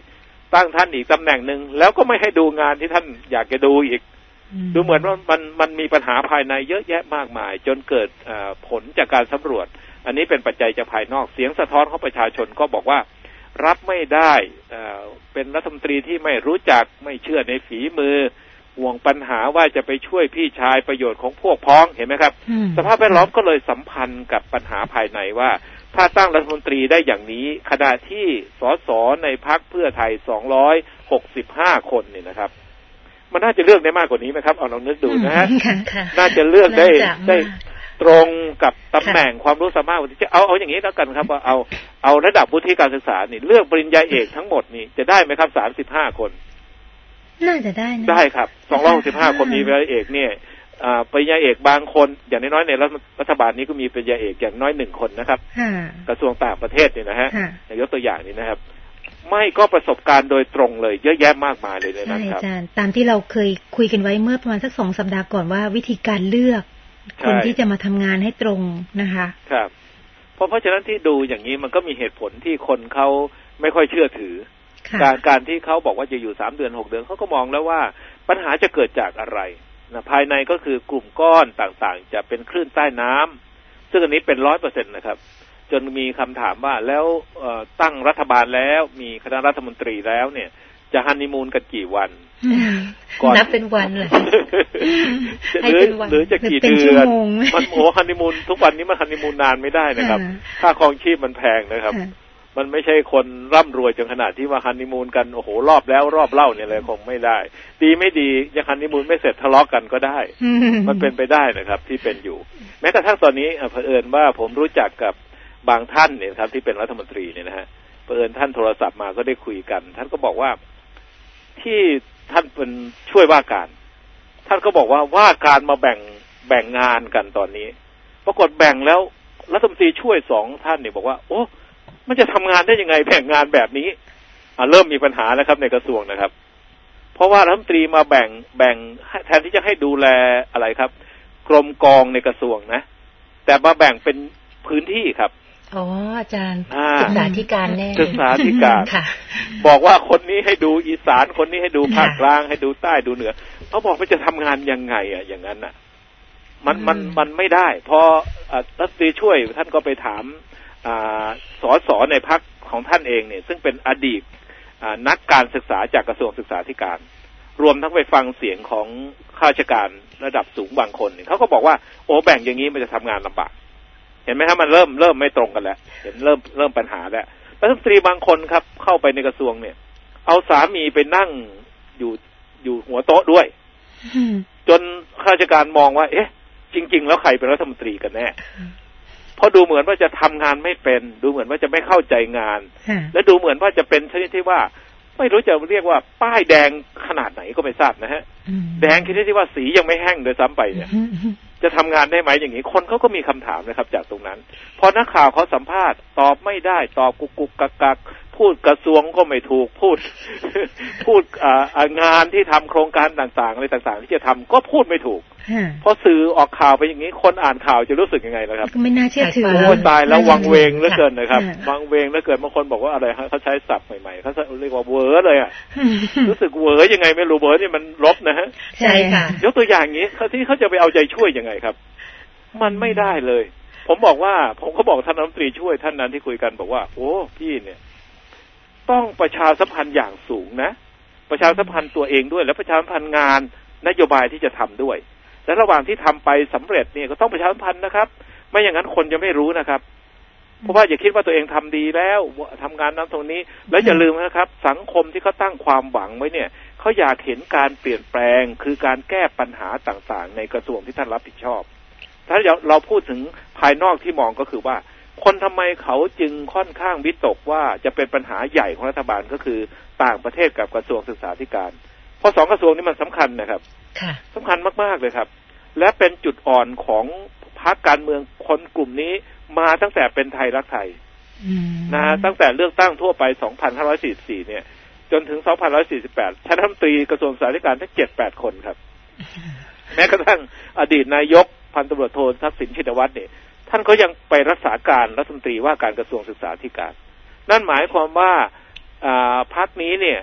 ตั้งท่านอีกตำแหน่งหนึ่งแล้วก็ไม่ให้ดูงานที่ท่านอยากจะดูอีกดูเหมือนว่ามันมันมีปัญหาภายในเยอะแยะมากมายจนเกิดผลจากการสำรวจอันนี้เป็นปัจจัยจากภายนอกเสียงสะท้อนของประชาชนก็บอกว่ารับไม่ได้เป็นรัฐมนตรีที่ไม่รู้จักไม่เชื่อในฝีมือห่วงปัญหาว่าจะไปช่วยพี่ชายประโยชน์ของพวกพ้องเห็นไหมครับสภาพแวดล้อมก็เลยสัมพันธ์กับปัญหาภายในว่าถ้าตั้งรัฐมนตรีได้อย่างนี้ขณะที่สสในพรรคเพื่อไทยสองร้อยหกสิบห้าคนเนี่ยนะครับมันน่าจะเลือกได้มากกว่านี้ไหมครับเอาลองนึกดูนะฮะน่าจะเลือกได้ได้ตรงกับตำแหน่งความรู้สามารถจะเอาเอาอย่างนี้แล้วกันครับว่าเอาเอาระดับวุฒิการศึกษานี่เลือกปริญญาเอกทั้งหมดนี่จะได้ไหมครับสามสิบห้าคนน่าจะได้นะได้ครับสองร้อยหกสิบห้าคนมีปริญญาเอกเนี่ยปริญญาเอกบางคนอย่างน้อยๆในรัฐบาลนี้ก็มีปริญญาเอกอย่างน้อยหนึ่งคนนะครับกระทรวงต่างประเทศเนี่ยนะฮะยกตัวอย่างนี้นะครับไม่ก็ประสบการณ์โดยตรงเลยเยอะแยะมากมายเลยนะครับใช่อาจารย์ตามที่เราเคยคุยกันไว้เมื่อประมาณสักสองสัปดาห์ก่อนว่าวิธีการเลือกคนที่จะมาทำงานให้ตรงนะคะครับเพราะเพราะฉะนั้นที่ดูอย่างนี้มันก็มีเหตุผลที่คนเขาไม่ค่อยเชื่อถือการการที่เขาบอกว่าจะอยู่สามเดือนหกเดือนเขาก็มองแล้วว่าปัญหาจะเกิดจากอะไรนะภายในก็คือกลุ่มก้อนต่างๆจะเป็นคลื่นใต้น้ำซึ่งอันนี้เป็นร้อยเปอร์เซ็นต์นะครับจนมีคำถามว่าแล้วตั้งรัฐบาลแล้วมีคณะรัฐมนตรีแล้วเนี่ยจะฮันนีมูนกันกี่วันนับเป็นวันเลยหรือหรือจะกี่เดือนมันโอ้ฮันนีมูนทุกวันนี้มันฮันนีมูนนานไม่ได้นะครับค่าครองชีพมันแพงนะครับมันไม่ใช่คนร่ำรวยจนขนาดที่ว่าฮันนีมูนกันโอ้โหรอบแล้วรอบเล่าเนี่ยเลยคงไม่ได้ดีไม่ดียังฮันนีมูนไม่เสร็จทะเลาะกันก็ได้มันเป็นไปได้นะครับที่เป็นอยู่แม้กระทั่งตอนนี้เผอิญว่าผมรู้จักกับบางท่านเนี่ยครับที่เป็นรัฐมนตรีเนี่ยนะฮะเผอิญท่านโทรศัพท์มาก็ได้คุยกันท่านก็บอกว่าที่ท่านเป็นช่วยว่าการท่านก็บอกว่าว่าการมาแบ่งแบ่งงานกันตอนนี้ปรากฏแบ่งแล้วรัฐมนตรีช่วยสองท่านเนี่ยบอกว่าโอ้มันจะทำงานได้ยังไงแบ่งงานแบบนี้อ่าเริ่มมีปัญหาแล้วครับในกระทรวงนะครับเพราะว่ารัฐมนตรีมาแบ่งแบ่งแทนที่จะให้ดูแลอะไรครับกรมกองในกระทรวงนะแต่มาแบ่งเป็นพื้นที่ครับอ๋ออาจารย์ศึกษาธิการแน่ศึกษาธิการบอกว่าคนนี้ให้ดูอีสานคนนี้ให้ดูภาคกลางให้ดูใต้ดูเหนือเขาบอกว่าจะทำงานยังไงอ่ะอย่างนั้นอ่ะมันมันมันไม่ได้พอรัฐมนตรีช่วยท่านก็ไปถามสสในพรรคของท่านเองเนี่ยซึ่งเป็นอดีตนักการศึกษาจากกระทรวงศึกษาธิการรวมทั้งไปฟังเสียงของข้าราชการระดับสูงบางคนเขาก็บอกว่าโอ้แบ่งอย่างนี้มันจะทำงานลำบากเห็นไหมครับมันเริ่มเริ่มไม่ตรงกันแล้วเห็นเริ่มเริ่มปัญหาแล้วรัฐมนตรีบางคนครับเข้าไปในกระทรวงเนี่ยเอาสามีไปนั่งอยู่อยู่หัวโต๊ะด้วยจนข้าราชการมองว่าเอ๊ะจริงๆแล้วใครเป็นรัฐมนตรีกันแน่เพราะดูเหมือนว่าจะทำงานไม่เป็นดูเหมือนว่าจะไม่เข้าใจงานและดูเหมือนว่าจะเป็นชนิดที่ว่าไม่รู้จะเรียกว่าป้ายแดงขนาดไหนก็ไม่ทราบนะฮะแดงชนิดที่ว่าสียังไม่แห้งโดยซ้ำไปเนี่ยจะทำงานได้ไหมอย่างนี้คนเขาก็มีคำถามนะครับจากตรงนั้นพอนักข่าวเขาสัมภาษณ์ตอบไม่ได้ตอบกุกกุกกักกักพูดกระทรวงก็ไม่ถูกพูดพูดงานที่ทำโครงการต่างๆอะไรต่างๆที่จะทำก็พูดไม่ถูกเพราะสื่อออกข่าวไปอย่างนี้คนอ่านข่าวจะรู้สึกยังไงล่ะครับไม่น่าเชื่อถือโอ้ตายแล้ววังเวงเหลือเกินนะครับวังเวงเหลือเกินบางคนบอกว่าอะไรเขาใช้ศัพท์ใหม่ๆเขาเรียกว่าเวอร์เลยอ่ะรู้สึกเวอร์ยังไงไม่รู้เวอร์นี่มันลบนะฮะใช่ค่ะยกตัวอย่างนี้ที่เขาจะไปเอาใจช่วยยังไงครับมันไม่ได้เลยผมบอกว่าผมก็บอกท่านรัฐมนตรีช่วยท่านนั้นที่คุยกันบอกว่าโอ้พี่เนี่ยต้องประชาสัมพันธ์อย่างสูงนะประชาสัมพันธ์ตัวเองด้วยและประชาสัมพันธ์งานนโยบายที่จะทำด้วยและระหว่างที่ทำไปสำเร็จเนี่ยก็ต้องประชาสัมพันธ์นะครับไม่อย่างนั้นคนจะไม่รู้นะครับเพราะว่าอย่าคิดว่าตัวเองทำดีแล้วทำงานนั้นตรงนี้แล้วอย่าลืมนะครับสังคมที่เขาตั้งความหวังไว้เนี่ยเขาอยากเห็นการเปลี่ยนแปลงคือการแก้ปัญหาต่างๆในกระทรวงที่ท่านรับผิดชอบถ้าเราพูดถึงภายนอกที่มองก็คือว่าคนทำไมเขาจึงค่อนข้างวิตกว่าจะเป็นปัญหาใหญ่ของรัฐบาลก็คือต่างประเทศกับกระทรวงศึกษาธิการเพราะสองกระทรวงนี้มันสำคัญนะครับสำคัญมากๆเลยครับและเป็นจุดอ่อนของพรรคการเมืองคนกลุ่มนี้มาตั้งแต่เป็นไทยรักไทยนะตั้งแต่เลือกตั้งทั่วไปสองพันห้าร้อยสี่สิบสี่เนี่ยจนถึงสองพันหนึ่งร้อยสี่สิบแปดชั้นรัฐมนตรีกระทรวงศึกษาธิการทั้ง เจ็ดแปด คนครับแม้กระทั่งอดีตนายกพันตำรวจโททักษิณชินวัตรเนี่ยท่านก็ยังไปรักษาการรัฐมนตรีว่าการกระทรวงศึกษาธิการนั่นหมายความว่าพรรคนี้เนี่ย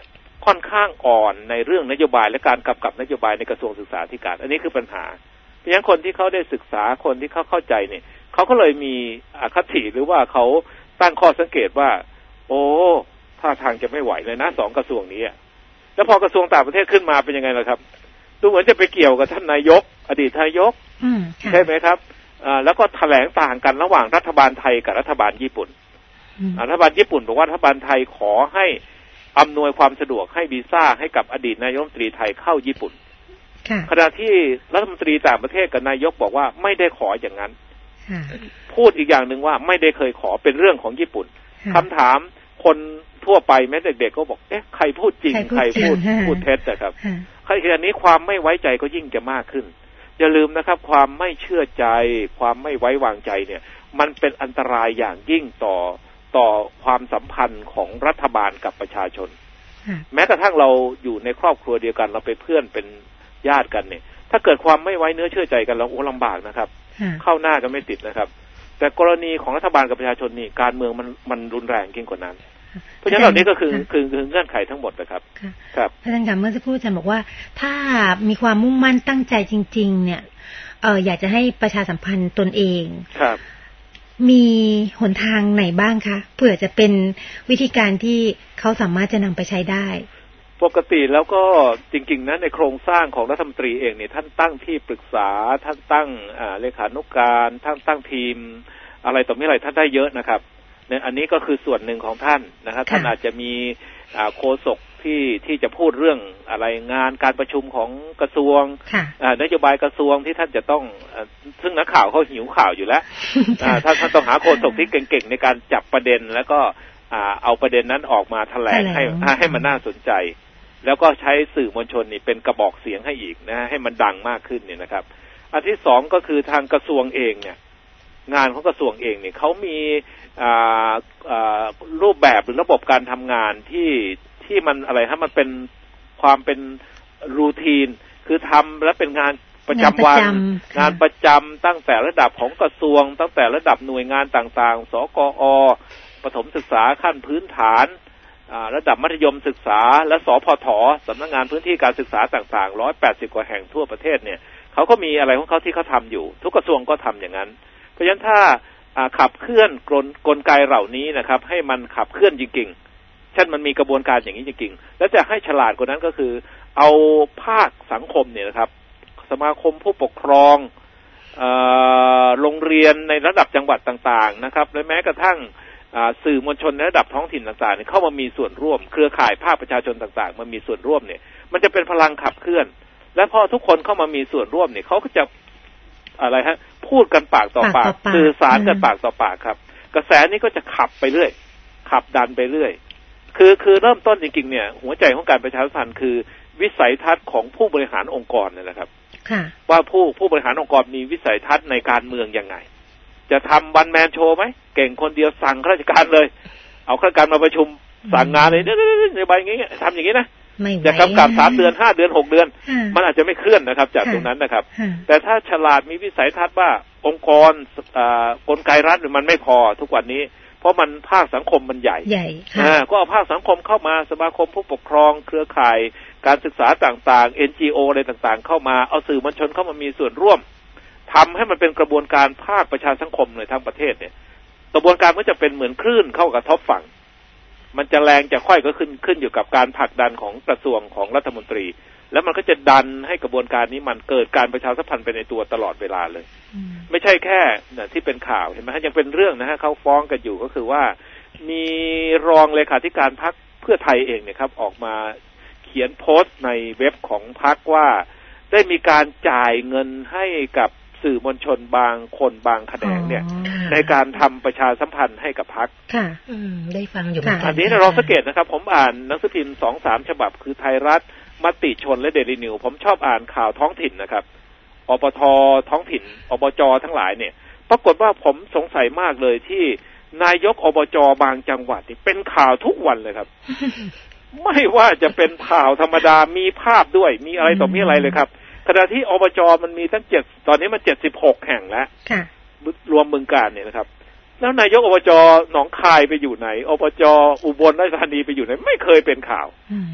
ค่อนข้างอ่อนในเรื่องนโยบายและการกำกับนโยบายในกระทรวงศึกษาธิการอันนี้คือปัญหาเพราะฉะนั้นคนที่เขาได้ศึกษาคนที่เขาเข้าใจเนี่ยเขาก็เลยมีอคติหรือว่าเขาตั้งข้อสังเกตว่าโอ้ท่าทางจะไม่ไหวเลยนะสองกระทรวงนี้แล้วพอกระทรวงต่างประเทศขึ้นมาเป็นยังไงล่ะครับดูเหมือนจะไปเกี่ยวกับท่านนายกอดีตนายกใช่ไหมครับแล้วก็แถลงต่างกันระหว่างรัฐบาลไทยกับรัฐบาลญี่ปุ่นรัฐบาลญี่ปุ่นบอกว่ารัฐบาลไทยขอให้อำนวยความสะดวกให้วีซ่าให้กับอดีตนายกรัฐมนตรีไทยเข้าญี่ปุ่นขณะที่รัฐมนตรีต่างประเทศกับนายกบอกว่าไม่ได้ขออย่างนั้นพูดอีกอย่างหนึ่งว่าไม่ได้เคยขอเป็นเรื่องของญี่ปุ่นคำถามคนทั่วไปแม้เด็กๆก็บอกเอ๊ะใครพูดจริงใครพูดพูดเท็จนะครับใครขณะนี้ความไม่ไว้ใจก็ยิ่งจะมากขึ้นอย่าลืมนะครับความไม่เชื่อใจความไม่ไว้วางใจเนี่ยมันเป็นอันตรายอย่างยิ่งต่อต่อความสัมพันธ์ของรัฐบาลกับประชาชนแม้กระทั่งเราอยู่ในครอบครัวเดียวกันเราเป็นเพื่อนเป็นญาติกันเนี่ยถ้าเกิดความไม่ไว้เนื้อเชื่อใจกันเราโอ้ลำบากนะครับเข้าหน้ากันไม่ติดนะครับแต่กรณีของรัฐบาลกับประชาชนนี่การเมืองมันมันรุนแรงยิ่งกว่านั้นเพราะฉะนั้นเหล่านี้ก็คือคือคือเงื่อนไขทั้งหมดนะครับครับอาจารย์ค่ะเมื่อสักครู่อาจารย์บอกว่าถ้ามีความมุ่งมั่นตั้งใจจริงๆเนี่ยเอออยากจะให้ประชาสัมพันธ์ตนเองครับมีหนทางไหนบ้างคะเผื่อจะเป็นวิธีการที่เขาสามารถจะนำไปใช้ได้ปกติแล้วก็จริงๆนะในโครงสร้างของรัฐมนตรีเองเนี่ยท่านตั้งที่ปรึกษาท่านตั้งอ่าเลขานุการท่านตั้งทีมอะไรต่อไม่อะไรท่านได้เยอะนะครับเนี่ยอันนี้ก็คือส่วนหนึ่งของท่านนะครับท่านอาจจะมีอ่าโฆษกที่ที่จะพูดเรื่องอะไรงานการประชุมของกระทรวงอ่านโยบายกระทรวงที่ท่านจะต้องซึ่งนักข่าวเขาหิวข่าวอยู่แล้วอ่าท่านท่านต้องหาโฆษกที่เก่งๆในการจับประเด็นแล้วก็อ่าเอาประเด็นนั้นออกมาแถลงให้ให้มันน่าสนใจแล้วก็ใช้สื่อมวลชนนี่เป็นกระบอกเสียงให้อีกนะให้มันดังมากขึ้นเนี่ยนะครับอันที่สองก็คือทางกระทรวงเองเนี่ยงานของกระทรวงเองเนี่ยเขามีอ่าอ่ารูปแบบหรือระบบการทำงานที่ที่มันอะไรฮะมันเป็นความเป็นรูทีนคือทำและเป็นงานประจำวันงานประจำตั้งแต่ระดับของกระทรวงตั้งแต่ระดับหน่วยงานต่างๆสกอ.ประถมศึกษาขั้นพื้นฐานระดับมัธยมศึกษาและสพทสำนักงานพื้นที่การศึกษาต่างๆหนึ่งร้อยแปดสิบกว่าแห่งทั่วประเทศเนี่ยเขาก็มีอะไรของเขาที่เขาทำอยู่ทุกกระทรวงก็ทำอย่างนั้นเพราะฉะนั้นถ้าขับเคลื่อนกลกลไกเหล่านี้นะครับให้มันขับเคลื่อนจริงๆเช่นมันมีกระบวนการอย่างนี้จริงๆและจะให้ฉลาดกว่านั้นก็คือเอาภาคสังคมเนี่ยนะครับสมาคมผู้ปกครองโรงเรียนในระดับจังหวัดต่างๆนะครับและแม้กระทั่งสื่อมวลชนในระดับท้องถิ่นต่างๆเนี่ยเข้ามามีส่วนร่วมเครือข่ายภาคประชาชนต่างๆมันมีส่วนร่วมเนี่ยมันจะเป็นพลังขับเคลื่อนและพอทุกคนเข้ามามีส่วนร่วมเนี่ยเขาก็จะอะไรฮะพูดกันปากต่อปากสื่อสารกันปากต่อปากครับกระแสนี้ก็จะขับไปเรื่อยขับดันไปเรื่อยคือคือเริ่มต้นจริงๆเนี่ยหัวใจของการประชาสัมพันธ์คือวิสัยทัศน์ของผู้บริหารองค์กรเนี่ยนะครับว่าผู้ผู้บริหารองค์กรมีวิสัยทัศน์ในการเมืองยังไงจะทำวันแมนโชว์ไหมเก่งคนเดียวสั่งข้าราชการเลยเอาข้าราชการมาประชุมสั่งงานเลยในใบอย่างนี้ทำอย่างนี้นะจะกำกับสามเดือนห้าเดือนหกเดือนมันอาจจะไม่เคลื่อนนะครับจากตรงนั้นนะครับแต่ถ้าฉลาดมีวิสัยทัศน์ว่าองค์กรกลไกรัฐมันไม่พอทุกวันนี้เพราะมันภาคสังคมมันใหญ่ก็เอาภาคสังคมเข้ามาสมาคมผู้ปกครองเครือข่ายการศึกษาต่างๆ เอ็น จี โอ อะไรต่างๆเข้ามาเอาสื่อมวลชนเข้ามามีส่วนร่วมทำให้มันเป็นกระบวนการภาคประชาสังคมในทั้งประเทศเนี่ยกระบวนการก็จะเป็นเหมือนคลื่นเข้ากระทบฝั่งมันจะแรงจะค่อยก็ขึ้นขึ้นอยู่กับการผลักดันของกระทรวงของรัฐมนตรีแล้วมันก็จะดันให้กระบวนการนี้มันเกิดการประชาสัมพันธ์ไปในตัวตลอดเวลาเลยไม่ใช่แค่เนี่ยที่เป็นข่าวเห็นไหมฮะยังเป็นเรื่องนะฮะเขาฟ้องกันอยู่ก็คือว่ามีรองเลขาธิการพรรคเพื่อไทยเองเนี่ยครับออกมาเขียนโพสต์ในเว็บของพรรคว่าได้มีการจ่ายเงินให้กับสื่อมวลชนบางคนบางแขนงเนี่ยในการทำประชาสัมพันธ์ให้กับพรรคค่ะได้ฟังอยู่เหมือนกันอันนี้เราสังเกตนะครับผมอ่านหนังสือพิมพ์สองสามฉบับคือไทยรัฐมติชนและเดลินิวผมชอบอ่านข่าวท้องถิ่นนะครับอปทท้องถิ่นอบจทั้งหลายเนี่ยปรากฏว่าผมสงสัยมากเลยที่นายกอบจบางจังหวัดนี่เป็นข่าวทุกวันเลยครับ ไม่ว่าจะเป็นข่าวธรรมดามีภาพด้วยมีอะไรต่อมีอะไรเลยครับขณะที่อบจมันมีตั้งเจ็ดตอนนี้มันเจ็ดสิบหกแห่งแล้วรวมบึงกาฬเนี่ยนะครับแล้วนายกอบจหนองคายไปอยู่ไหนอบจอุบลราชธานีไปอยู่ไหนไม่เคยเป็นข่าว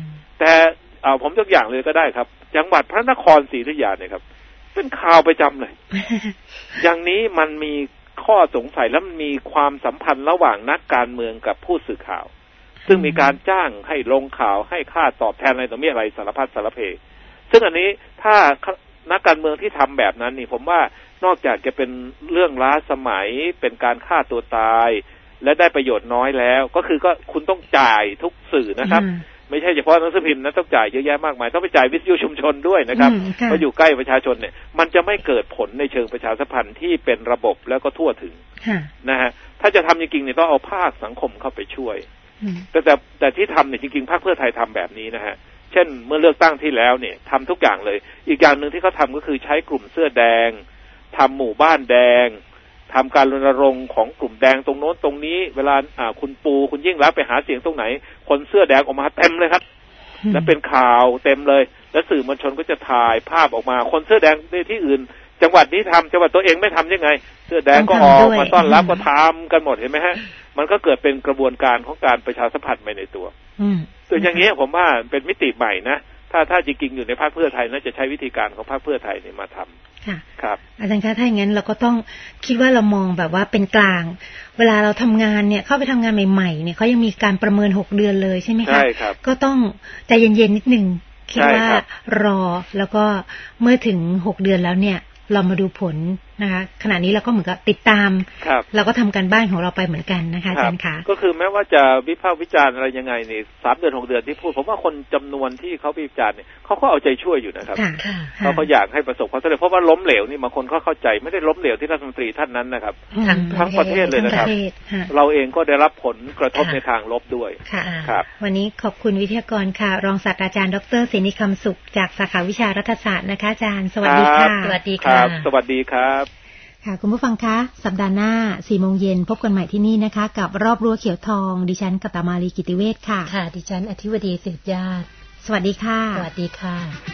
แต่เอาผมยกอย่างเลยก็ได้ครับจังหวัดพระนครศรีอยุธยาเนี่ยครับเป็นข่าวประจำเลย อย่างนี้มันมีข้อสงสัยและมันมีความสัมพันธ์ระหว่างนักการเมืองกับผู้สื่อข่าวซึ่งมีการจ้างให้ลงข่าวให้ค่าตอบแทนอะไรต่อมีอะไรสารพัดสารเพซึ่งอันนี้ถ้านักการเมืองที่ทำแบบนั้นนี่ผมว่านอกจากจะเป็นเรื่องล้าสมัยเป็นการฆ่าตัวตายและได้ประโยชน์น้อยแล้วก็คือก็คุณต้องจ่ายทุกสื่อนะครับไม่ใช่เฉพาะหนังสือพิมพ์นะต้องจ่ายเยอะแยะมากมายต้องไปจ่ายวิทยุชุมชนด้วยนะครับเพราะอยู่ใกล้ประชาชนเนี่ยมันจะไม่เกิดผลในเชิงประชาสัมพันธ์ที่เป็นระบบแล้วก็ทั่วถึงนะฮะถ้าจะทำจริงๆเนี่ยต้องเอาภาคสังคมเข้าไปช่วยแต่แต่แต่ที่ทำเนี่ยจริงๆพรรคเพื่อไทยทำแบบนี้นะฮะเช่นเมื่อเลือกตั้งที่แล้วเนี่ยทำทุกอย่างเลยอีกอย่างหนึ่งที่เขาทำก็คือใช้กลุ่มเสื้อแดงทำหมู่บ้านแดงทำการรณรงค์ของกลุ่มแดงตรงโน้นตรงนี้เวลาอ่าคุณปูคุณยิ่งรักษณ์ไปหาเสียงตรงไหนคนเสื้อแดงออกมาเต็มเลยครับและเป็นข่าวเต็มเลยและสื่อมวลชนก็จะถ่ายภาพออกมาคนเสื้อแดงในที่อื่นจังหวัดนี้ทำจังหวัดตัวเองไม่ทำยังไงเสื้อแดงก็ออกมาต้อนรับก็ทำกันหมดเห็นไหมฮะมันก็เกิดเป็นกระบวนการของการประชาสัมพันธ์ไปในตัวตัวอย่างนี้ผมว่าเป็นมิติใหม่นะถ้าถ้าจริงๆอยู่ในพรรคเพื่อไทยน่าจะใช้วิธีการของพรรคเพื่อไทยเนี่ยมาทำค่ะครับอาจารย์คะถ้าอย่างนั้นเราก็ต้องคิดว่าเรามองแบบว่าเป็นกลางเวลาเราทำงานเนี่ยเข้าไปทำงานใหม่ๆเนี่ยเขายังมีการประเมินหกเดือนเลยใช่ไหมคะใช่ครับก็ต้องใจเย็นๆนิดนึงคิดว่ารอแล้วก็เมื่อถึงหกเดือนแล้วเนี่ยเรามาดูผลนะคะขณะนี้เราก็เหมือนกับติดตามเราก็ทำการบ้านของเราไปเหมือนกันนะคะอาจารย์คะก็คือแม้ว่าจะวิพากษ์วิจารณ์อะไรยังไงนี่สามเดือนหกเดือนที่พูดผมว่าคนจำนวนที่เขาวิจารณ์เนี่ยเขาก็เอาใจช่วยอยู่นะครับเขาก็อยากให้ประสบความสำเร็จเพราะว่าล้มเหลวนี่บางคนเขาเข้าใจไม่ได้ล้มเหลวที่รัฐมนตรีท่านนั้นนะครับทั้งประเทศเลยนะครับเราเองก็ได้รับผลกระทบในทางลบด้วยครับวันนี้ขอบคุณวิทยากรค่ะรองศาสตราจารย์ดร.เสนีคำสุขจากสาขาวิชารัฐศาสตร์นะคะอาจารย์สวัสดีค่ะสวัสดีค่ะสวัสดีครับค่ะคุณผู้ฟังคะสัปดาห์หน้า สี่โมงเย็นพบกันใหม่ที่นี่นะคะกับรอบรั้วเขียวทองดิฉันกตมาลีกิติเวชค่ะค่ะดิฉันอธิวดีสืบญาติสวัสดีค่ะสวัสดีค่ะ